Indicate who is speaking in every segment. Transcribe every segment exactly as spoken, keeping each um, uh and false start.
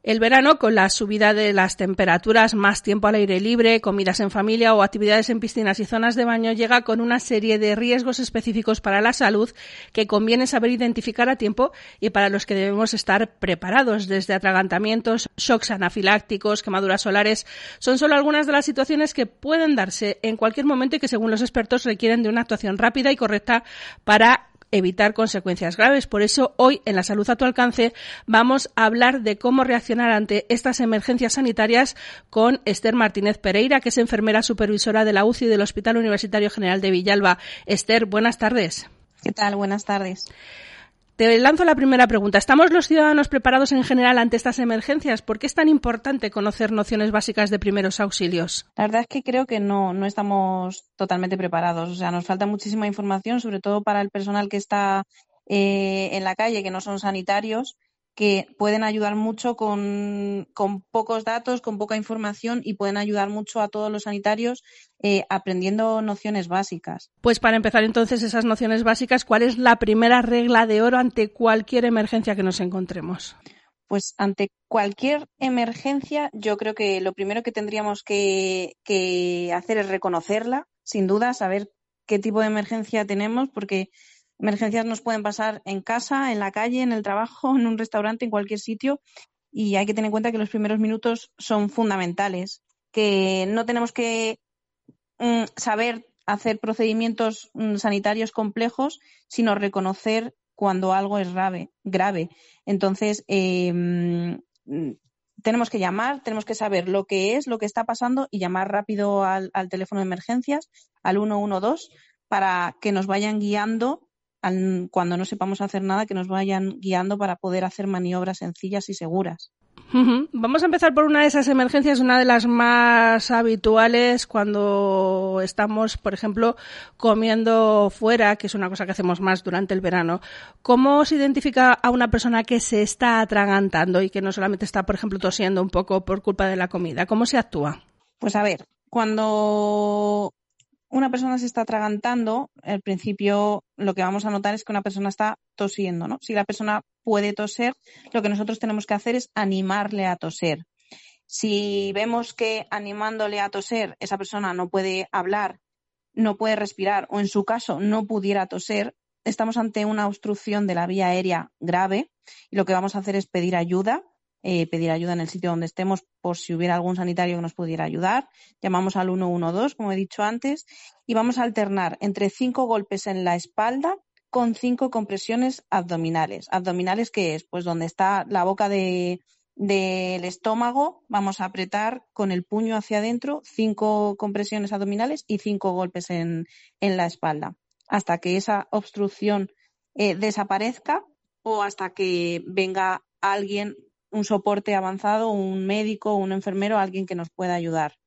Speaker 1: El verano, con la subida de las temperaturas, más tiempo al aire libre, comidas en familia o actividades en piscinas y zonas de baño, llega con una serie de riesgos específicos para la salud que conviene saber identificar a tiempo y para los que debemos estar preparados, desde atragantamientos, shocks anafilácticos, quemaduras solares. Son solo algunas de las situaciones que pueden darse en cualquier momento y que, según los expertos, requieren de una actuación rápida y correcta para evitar consecuencias graves. Por eso, hoy, en La Salud a tu alcance, vamos a hablar de cómo reaccionar ante estas emergencias sanitarias con Esther Martínez Pereira, que es enfermera supervisora de la U C I del Hospital Universitario General de Villalba. Esther, buenas tardes.
Speaker 2: ¿Qué tal? Buenas tardes.
Speaker 1: Te lanzo la primera pregunta. ¿Estamos los ciudadanos preparados en general ante estas emergencias? ¿Por qué es tan importante conocer nociones básicas de primeros auxilios?
Speaker 2: La verdad es que creo que no, no estamos totalmente preparados. O sea, nos falta muchísima información, sobre todo para el personal que está eh, en la calle, que no son sanitarios, que pueden ayudar mucho con, con pocos datos, con poca información, y pueden ayudar mucho a todos los sanitarios eh, aprendiendo nociones básicas.
Speaker 1: Pues para empezar entonces esas nociones básicas, ¿cuál es la primera regla de oro ante cualquier emergencia que nos encontremos?
Speaker 2: Pues ante cualquier emergencia, yo creo que lo primero que tendríamos que, que hacer es reconocerla, sin duda, saber qué tipo de emergencia tenemos, porque emergencias nos pueden pasar en casa, en la calle, en el trabajo, en un restaurante, en cualquier sitio, y hay que tener en cuenta que los primeros minutos son fundamentales, que no tenemos que mm, saber hacer procedimientos mm, sanitarios complejos, sino reconocer cuando algo es grave. grave. Entonces, eh, mm, tenemos que llamar, tenemos que saber lo que es, lo que está pasando y llamar rápido al, al teléfono de emergencias, al uno uno dos, para que nos vayan guiando. Cuando no sepamos hacer nada, que nos vayan guiando para poder hacer maniobras sencillas y seguras.
Speaker 1: Uh-huh. Vamos a empezar por una de esas emergencias, una de las más habituales cuando estamos, por ejemplo, comiendo fuera, que es una cosa que hacemos más durante el verano. ¿Cómo se identifica a una persona que se está atragantando y que no solamente está, por ejemplo, tosiendo un poco por culpa de la comida? ¿Cómo se actúa?
Speaker 2: Pues a ver, cuando una persona se está atragantando, al principio lo que vamos a notar es que una persona está tosiendo, ¿no? Si la persona puede toser, lo que nosotros tenemos que hacer es animarle a toser. Si vemos que animándole a toser esa persona no puede hablar, no puede respirar o en su caso no pudiera toser, estamos ante una obstrucción de la vía aérea grave y lo que vamos a hacer es pedir ayuda. Eh, pedir ayuda en el sitio donde estemos por si hubiera algún sanitario que nos pudiera ayudar. Llamamos al uno uno dos, como he dicho antes, y vamos a alternar entre cinco golpes en la espalda con cinco compresiones abdominales. ¿Abdominales qué es? Pues donde está la boca de, del estómago, vamos a apretar con el puño hacia adentro cinco compresiones abdominales y cinco golpes en, en la espalda, hasta que esa obstrucción eh, desaparezca o hasta que venga alguien, un soporte avanzado, un médico, un enfermero, alguien que nos pueda ayudar.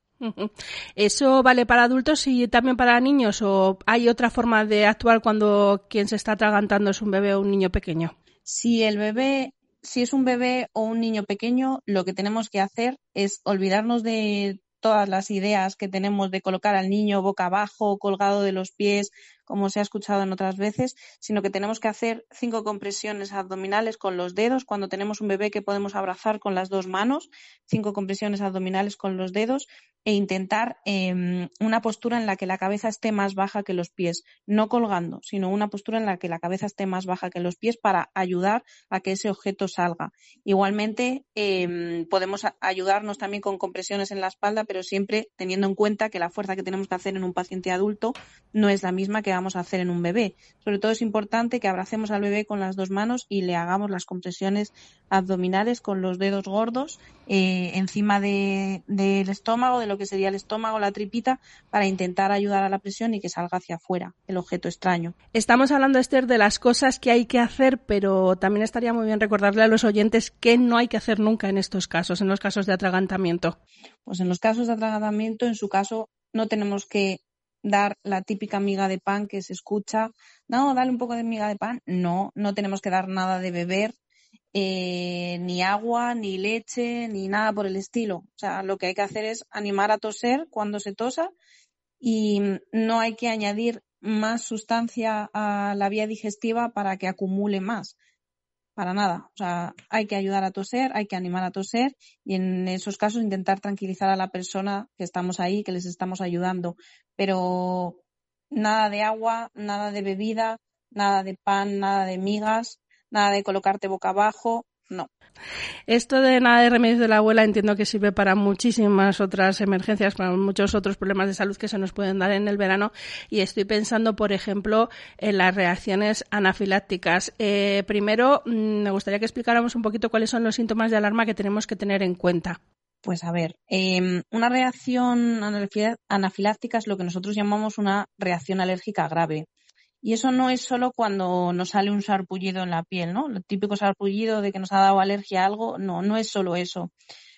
Speaker 1: ¿Eso vale para adultos y también para niños o hay otra forma de actuar cuando quien se está atragantando es un bebé o un niño pequeño?
Speaker 2: Si el bebé, si es un bebé o un niño pequeño, lo que tenemos que hacer es olvidarnos de todas las ideas que tenemos de colocar al niño boca abajo, colgado de los pies, como se ha escuchado en otras veces, sino que tenemos que hacer cinco compresiones abdominales con los dedos. Cuando tenemos un bebé que podemos abrazar con las dos manos, cinco compresiones abdominales con los dedos e intentar eh, una postura en la que la cabeza esté más baja que los pies, no colgando, sino una postura en la que la cabeza esté más baja que los pies para ayudar a que ese objeto salga. Igualmente, eh, podemos ayudarnos también con compresiones en la espalda, pero siempre teniendo en cuenta que la fuerza que tenemos que hacer en un paciente adulto no es la misma que vamos a hacer en un bebé. Sobre todo es importante que abracemos al bebé con las dos manos y le hagamos las compresiones abdominales con los dedos gordos eh, encima de, del estómago, de lo que sería el estómago, la tripita, para intentar ayudar a la presión y que salga hacia afuera el objeto extraño.
Speaker 1: Estamos hablando, Esther, de las cosas que hay que hacer, pero también estaría muy bien recordarle a los oyentes qué no hay que hacer nunca en estos casos, en los casos de atragantamiento.
Speaker 2: Pues en los casos de atragantamiento, en su caso, no tenemos que dar la típica miga de pan que se escucha. No, dale un poco de miga de pan. No, no tenemos que dar nada de beber, eh, ni agua, ni leche, ni nada por el estilo. O sea, lo que hay que hacer es animar a toser cuando se tosa y no hay que añadir más sustancia a la vía digestiva para que acumule más. para nada. O sea, hay que ayudar a toser, hay que animar a toser y en esos casos intentar tranquilizar a la persona que estamos ahí, que les estamos ayudando. Pero nada de agua, nada de bebida, nada de pan, nada de migas, nada de colocarte boca abajo, no.
Speaker 1: Esto de nada de remedios de la abuela entiendo que sirve para muchísimas otras emergencias, para muchos otros problemas de salud que se nos pueden dar en el verano, y estoy pensando, por ejemplo, en las reacciones anafilácticas. Eh, primero, me gustaría que explicáramos un poquito cuáles son los síntomas de alarma que tenemos que tener en cuenta.
Speaker 2: Pues a ver, eh, una reacción anafiláctica es lo que nosotros llamamos una reacción alérgica grave. Y eso no es solo cuando nos sale un sarpullido en la piel, ¿no? El típico sarpullido de que nos ha dado alergia a algo, no, no es solo eso.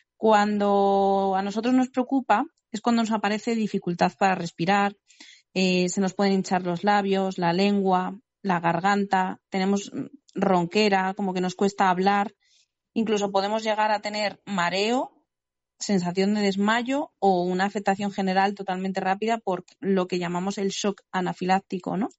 Speaker 2: Cuando a nosotros nos preocupa es cuando nos aparece dificultad para respirar, eh, se nos pueden hinchar los labios, la lengua, la garganta, tenemos ronquera, como que nos cuesta hablar, incluso podemos llegar a tener mareo, sensación de desmayo o una afectación general totalmente rápida por lo que llamamos el shock anafiláctico, ¿no?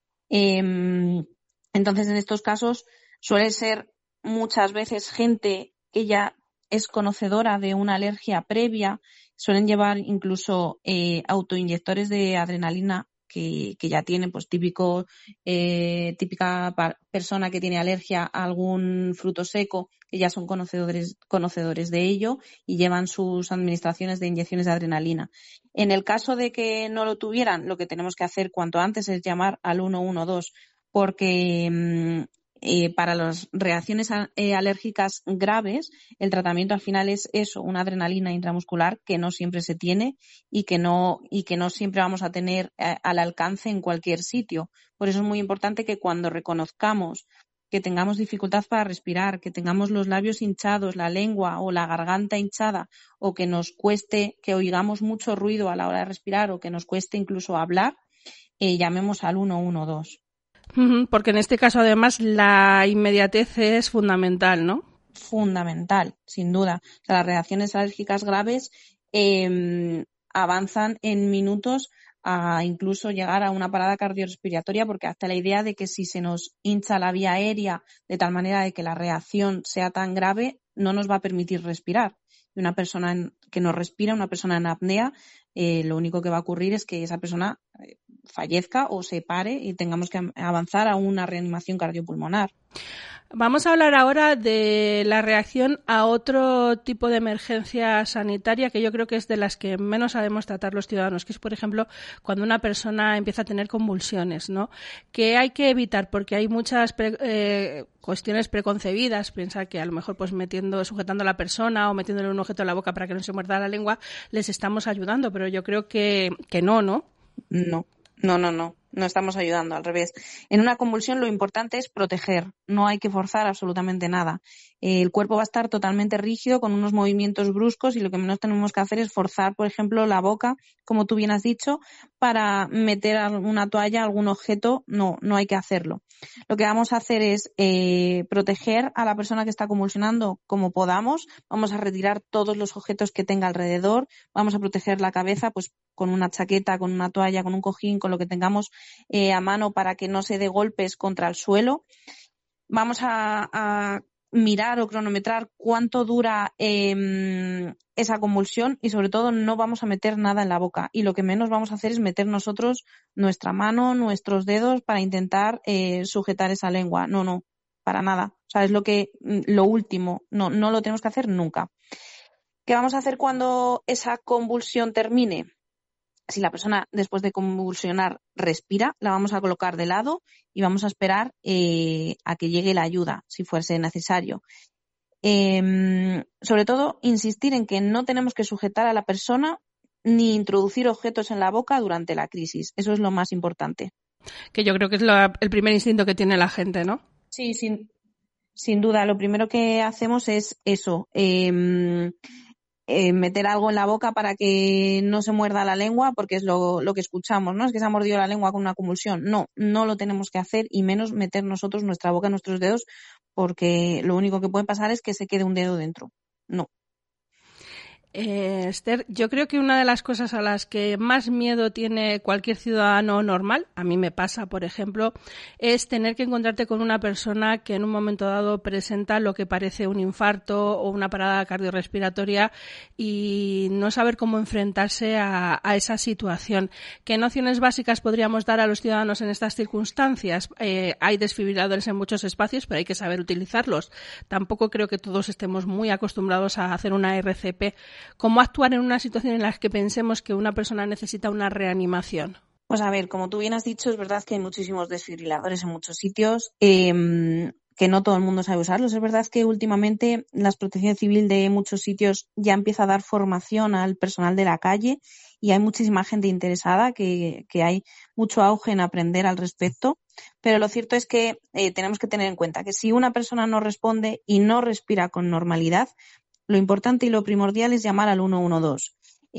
Speaker 2: Eh, entonces, en estos casos suele ser muchas veces gente que ya es conocedora de una alergia previa, suelen llevar incluso eh, autoinyectores de adrenalina que, que ya tienen, pues típico, eh, típica persona que tiene alergia a algún fruto seco, que ya son conocedores, conocedores de ello y llevan sus administraciones de inyecciones de adrenalina. En el caso de que no lo tuvieran, lo que tenemos que hacer cuanto antes es llamar al uno uno dos, porque eh, para las reacciones a, eh, alérgicas graves, el tratamiento al final es eso, una adrenalina intramuscular que no siempre se tiene y que no, y que no siempre vamos a tener eh, al alcance en cualquier sitio. Por eso es muy importante que cuando reconozcamos que tengamos dificultad para respirar, que tengamos los labios hinchados, la lengua o la garganta hinchada, o que nos cueste, que oigamos mucho ruido a la hora de respirar o que nos cueste incluso hablar, eh, llamemos al uno uno dos.
Speaker 1: Porque en este caso, además, la inmediatez es fundamental, ¿no?
Speaker 2: Fundamental, sin duda. O sea, las reacciones alérgicas graves eh, avanzan en minutos a incluso llegar a una parada cardiorrespiratoria, porque hasta la idea de que si se nos hincha la vía aérea de tal manera de que la reacción sea tan grave, no nos va a permitir respirar. Y una persona en, que no respira, una persona en apnea, eh, lo único que va a ocurrir es que esa persona eh, fallezca o se pare y tengamos que avanzar a una reanimación cardiopulmonar.
Speaker 1: Vamos a hablar ahora de la reacción a otro tipo de emergencia sanitaria que yo creo que es de las que menos sabemos tratar los ciudadanos, que es, por ejemplo, cuando una persona empieza a tener convulsiones, ¿no? Que hay que evitar porque hay muchas pre- eh, cuestiones preconcebidas, piensa que a lo mejor pues metiendo, sujetando a la persona o metiéndole un objeto en la boca para que no se muerda la lengua les estamos ayudando, pero yo creo que, que no, ¿no?
Speaker 2: No, no, no, no. No estamos ayudando, al revés. En una convulsión lo importante es proteger, no hay que forzar absolutamente nada. El cuerpo va a estar totalmente rígido con unos movimientos bruscos y lo que menos tenemos que hacer es forzar, por ejemplo, la boca, como tú bien has dicho, para meter alguna toalla, algún objeto, no, no hay que hacerlo. Lo que vamos a hacer es eh, proteger a la persona que está convulsionando como podamos, vamos a retirar todos los objetos que tenga alrededor, vamos a proteger la cabeza pues con una chaqueta, con una toalla, con un cojín, con lo que tengamos Eh, a mano para que no se dé golpes contra el suelo. Vamos a, a mirar o cronometrar cuánto dura eh, esa convulsión y sobre todo no vamos a meter nada en la boca y lo que menos vamos a hacer es meter nosotros nuestra mano, nuestros dedos para intentar eh, sujetar esa lengua. No, no, para nada. O sea, es lo que, lo último, no, no lo tenemos que hacer nunca. ¿Qué vamos a hacer cuando esa convulsión termine? Si la persona después de convulsionar respira, la vamos a colocar de lado y vamos a esperar eh, a que llegue la ayuda, si fuese necesario. Eh, sobre todo, insistir en que no tenemos que sujetar a la persona ni introducir objetos en la boca durante la crisis. Eso es lo más importante.
Speaker 1: Que yo creo que es la, el primer instinto que tiene la gente, ¿no?
Speaker 2: Sí, sin, sin duda. Lo primero que hacemos es eso. Eh, Eh, meter algo en la boca para que no se muerda la lengua, porque es lo, lo que escuchamos, ¿no? Es que se ha mordido la lengua con una convulsión. No, no lo tenemos que hacer y menos meter nosotros nuestra boca, nuestros dedos, porque lo único que puede pasar es que se quede un dedo dentro. No.
Speaker 1: Eh, Esther, yo creo que una de las cosas a las que más miedo tiene cualquier ciudadano normal, a mí me pasa, por ejemplo, es tener que encontrarte con una persona que en un momento dado presenta lo que parece un infarto o una parada cardiorrespiratoria y no saber cómo enfrentarse a, a esa situación. ¿Qué nociones básicas podríamos dar a los ciudadanos en estas circunstancias? Eh, hay desfibriladores en muchos espacios, pero hay que saber utilizarlos. Tampoco creo que todos estemos muy acostumbrados a hacer una R C P. ¿Cómo actuar en una situación en la que pensemos que una persona necesita una reanimación?
Speaker 2: Pues a ver, como tú bien has dicho, es verdad que hay muchísimos desfibriladores en muchos sitios, eh, que no todo el mundo sabe usarlos. Es verdad que últimamente la Protección Civil de muchos sitios ya empieza a dar formación al personal de la calle y hay muchísima gente interesada, que, que hay mucho auge en aprender al respecto. Pero lo cierto es que eh, tenemos que tener en cuenta que si una persona no responde y no respira con normalidad, lo importante y lo primordial es llamar al uno uno dos.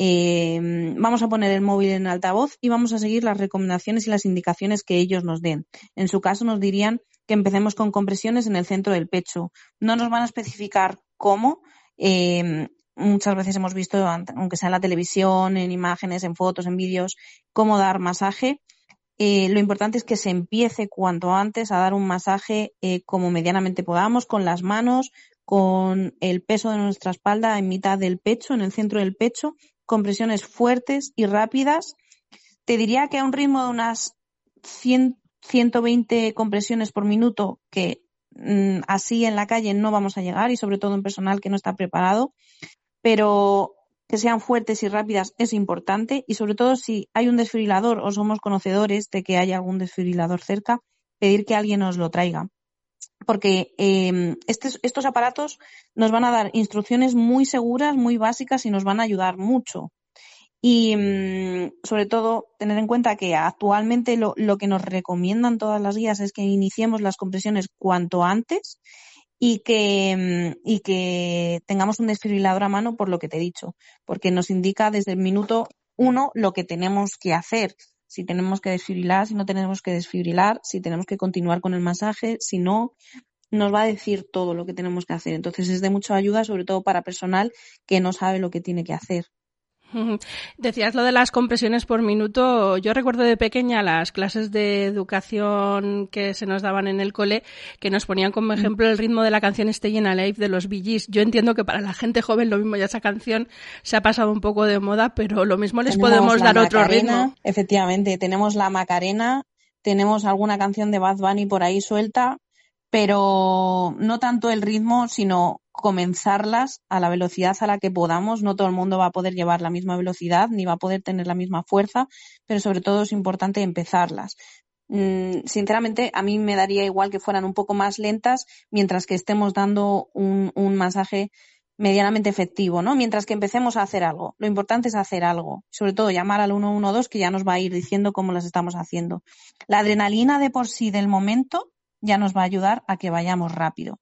Speaker 2: Eh, vamos a poner el móvil en altavoz y vamos a seguir las recomendaciones y las indicaciones que ellos nos den. En su caso nos dirían que empecemos con compresiones en el centro del pecho. No nos van a especificar cómo. Eh, muchas veces hemos visto, aunque sea en la televisión, en imágenes, en fotos, en vídeos, cómo dar masaje. Eh, lo importante es que se empiece cuanto antes a dar un masaje eh, como medianamente podamos, con las manos, con el peso de nuestra espalda en mitad del pecho, en el centro del pecho, compresiones fuertes y rápidas. Te diría que a un ritmo de unas cien, ciento veinte compresiones por minuto, que mmm, así en la calle no vamos a llegar, y sobre todo en personal que no está preparado, pero que sean fuertes y rápidas es importante, y sobre todo si hay un desfibrilador o somos conocedores de que haya algún desfibrilador cerca, pedir que alguien nos lo traiga. Porque eh, estos, estos aparatos nos van a dar instrucciones muy seguras, muy básicas y nos van a ayudar mucho. Y mmm, sobre todo tener en cuenta que actualmente lo, lo que nos recomiendan todas las guías es que iniciemos las compresiones cuanto antes y que, y que tengamos un desfibrilador a mano, por lo que te he dicho, porque nos indica desde el minuto uno lo que tenemos que hacer. Si tenemos que desfibrilar, si no tenemos que desfibrilar, si tenemos que continuar con el masaje, si no, nos va a decir todo lo que tenemos que hacer. Entonces es de mucha ayuda, sobre todo para personal que no sabe lo que tiene que hacer.
Speaker 1: Decías lo de las compresiones por minuto. Yo recuerdo de pequeña las clases de educación que se nos daban en el cole, que nos ponían como ejemplo el ritmo de la canción Stayin' Alive de los Bee Gees. Yo entiendo que para la gente joven lo mismo, ya esa canción se ha pasado un poco de moda, pero lo mismo les
Speaker 2: tenemos
Speaker 1: podemos dar
Speaker 2: Macarena,
Speaker 1: otro ritmo.
Speaker 2: Efectivamente, tenemos la Macarena, tenemos alguna canción de Bad Bunny por ahí suelta, pero no tanto el ritmo, sino comenzarlas a la velocidad a la que podamos. No todo el mundo va a poder llevar la misma velocidad, ni va a poder tener la misma fuerza, pero sobre todo es importante empezarlas. Mm, sinceramente, a mí me daría igual que fueran un poco más lentas, mientras que estemos dando un, un masaje medianamente efectivo, ¿no? Mientras que empecemos a hacer algo. Lo importante es hacer algo. Sobre todo llamar al uno uno dos, que ya nos va a ir diciendo cómo las estamos haciendo. La adrenalina de por sí del momento ya nos va a ayudar a que vayamos rápido.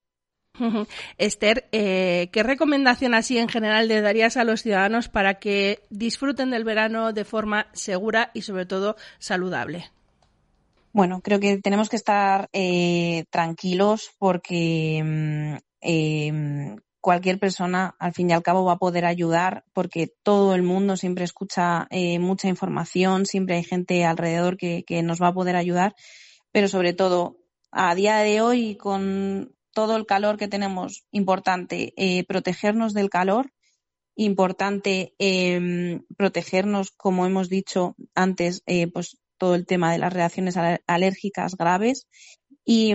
Speaker 1: Esther, eh, ¿qué recomendación así en general le darías a los ciudadanos para que disfruten del verano de forma segura y sobre todo saludable?
Speaker 2: Bueno, creo que tenemos que estar eh, tranquilos porque eh, cualquier persona al fin y al cabo va a poder ayudar, porque todo el mundo siempre escucha eh, mucha información, siempre hay gente alrededor que, que nos va a poder ayudar, pero sobre todo a día de hoy, con todo el calor que tenemos, importante eh, protegernos del calor, importante eh, protegernos, como hemos dicho antes, eh, pues todo el tema de las reacciones alérgicas graves y,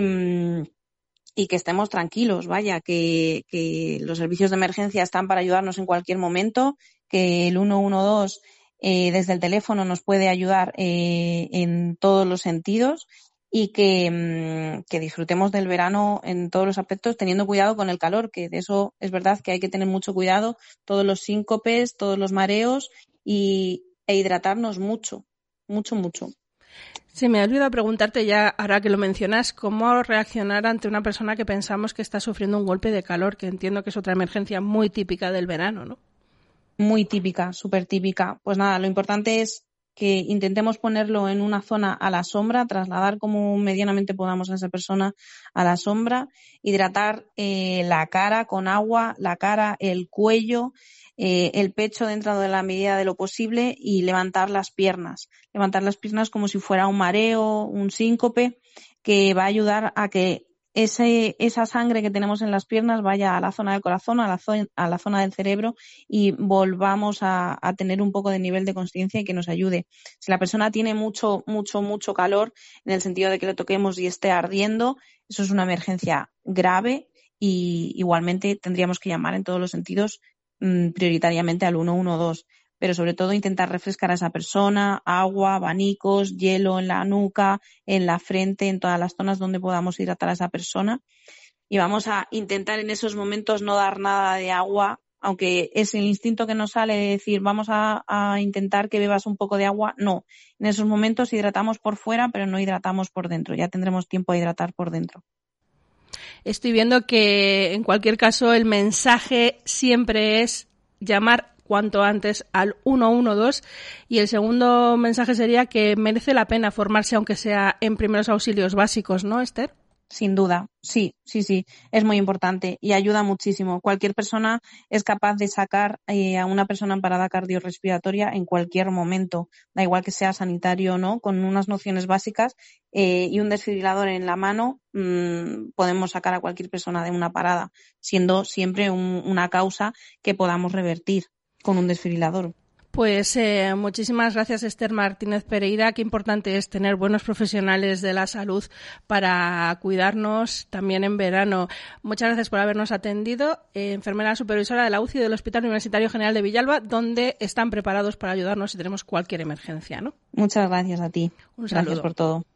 Speaker 2: y que estemos tranquilos, vaya, que, que los servicios de emergencia están para ayudarnos en cualquier momento, que el uno uno dos eh, desde el teléfono nos puede ayudar eh, en todos los sentidos. Y que, que disfrutemos del verano en todos los aspectos, teniendo cuidado con el calor, que de eso es verdad que hay que tener mucho cuidado, todos los síncopes, todos los mareos y, e hidratarnos mucho, mucho, mucho.
Speaker 1: Sí, me he olvidado preguntarte ya, ahora que lo mencionas, cómo reaccionar ante una persona que pensamos que está sufriendo un golpe de calor, que entiendo que es otra emergencia muy típica del verano, ¿no?
Speaker 2: Muy típica, súper típica. Pues nada, lo importante es que intentemos ponerlo en una zona a la sombra, trasladar como medianamente podamos a esa persona a la sombra, hidratar eh, la cara con agua, la cara, el cuello, eh, el pecho dentro de la medida de lo posible y levantar las piernas. Levantar las piernas como si fuera un mareo, un síncope, que va a ayudar a que ese, esa sangre que tenemos en las piernas vaya a la zona del corazón, a la, zo- a la zona del cerebro y volvamos a, a tener un poco de nivel de consciencia y que nos ayude. Si la persona tiene mucho, mucho, mucho calor, en el sentido de que le toquemos y esté ardiendo, eso es una emergencia grave y igualmente tendríamos que llamar en todos los sentidos mmm, prioritariamente al uno uno dos. Pero sobre todo intentar refrescar a esa persona, agua, abanicos, hielo en la nuca, en la frente, en todas las zonas donde podamos hidratar a esa persona. Y vamos a intentar en esos momentos no dar nada de agua, aunque es el instinto que nos sale de decir vamos a, a intentar que bebas un poco de agua. No, en esos momentos hidratamos por fuera, pero no hidratamos por dentro. Ya tendremos tiempo a hidratar por dentro.
Speaker 1: Estoy viendo que en cualquier caso el mensaje siempre es llamar cuanto antes al uno uno dos y el segundo mensaje sería que merece la pena formarse aunque sea en primeros auxilios básicos, ¿no, Esther?
Speaker 2: Sin duda, sí, sí, sí, es muy importante y ayuda muchísimo. Cualquier persona es capaz de sacar eh, a una persona en parada cardiorrespiratoria en cualquier momento, da igual que sea sanitario o no, con unas nociones básicas eh, y un desfibrilador en la mano mmm, podemos sacar a cualquier persona de una parada, siendo siempre un, una causa que podamos revertir con un desfibrilador.
Speaker 1: Pues eh, muchísimas gracias, Esther Martínez Pereira. Qué importante es tener buenos profesionales de la salud para cuidarnos también en verano. Muchas gracias por habernos atendido. Eh, enfermera supervisora de la U C I del Hospital Universitario General de Villalba, donde están preparados para ayudarnos si tenemos cualquier emergencia, ¿no?
Speaker 2: Muchas gracias a ti.
Speaker 1: Un saludo.
Speaker 2: Gracias por todo.